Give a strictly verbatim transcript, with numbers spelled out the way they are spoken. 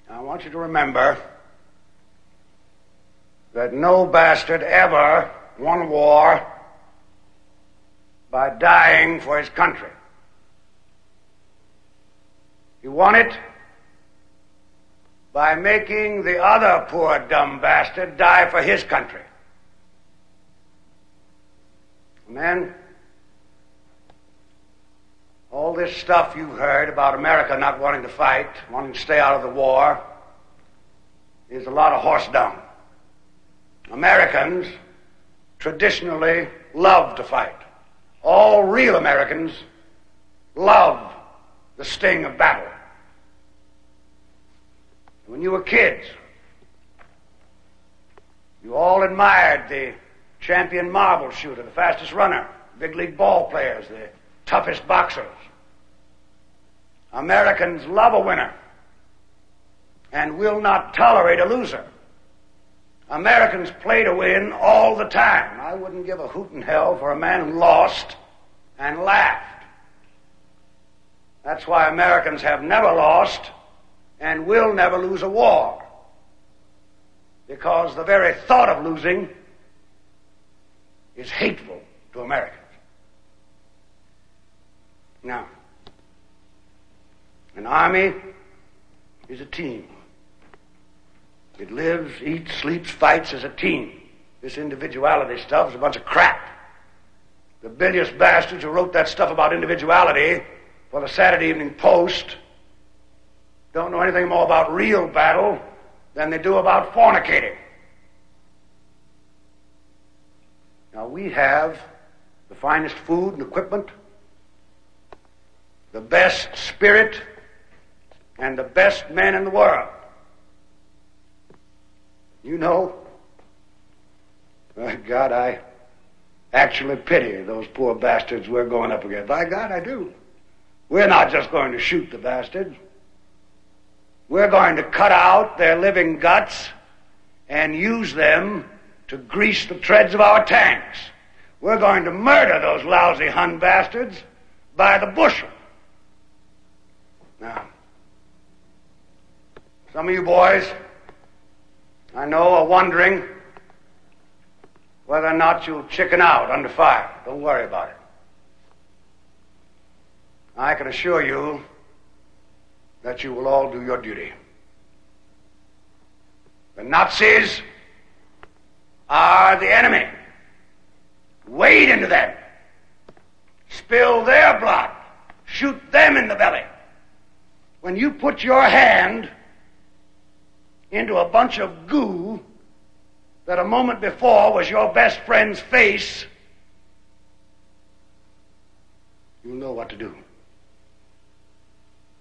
I want you to remember that no bastard ever won a war by dying for his country. He won it by making the other poor dumb bastard die for his country. And then, all this stuff you've heard about America not wanting to fight, wanting to stay out of the war, is a lot of horse dung. Americans traditionally love to fight. All real Americans love the sting of battle. When you were kids, you all admired the champion marble shooter, the fastest runner, big league ball players, the toughest boxers. Americans love a winner and will not tolerate a loser. Americans play to win all the time. I wouldn't give a hoot in hell for a man who lost and laughed. That's why Americans have never lost and will never lose a war. Because the very thought of losing is hateful to Americans. Now, an army is a team. It lives, eats, sleeps, fights as a team. This individuality stuff is a bunch of crap. The bilious bastards who wrote that stuff about individuality for the Saturday Evening Post don't know anything more about real battle than they do about fornicating. Now, we have the finest food and equipment, the best spirit, and the best men in the world. You know, by God, I actually pity those poor bastards we're going up against. By God, I do. We're not just going to shoot the bastards. We're going to cut out their living guts and use them to grease the treads of our tanks. We're going to murder those lousy Hun bastards by the bushel. Now, some of you boys, I know, are wondering whether or not you'll chicken out under fire. Don't worry about it. I can assure you that you will all do your duty. The Nazis are the enemy. Wade into them. Spill their blood. Shoot them in the belly. When you put your hand into a bunch of goo that a moment before was your best friend's face, you'll know what to do.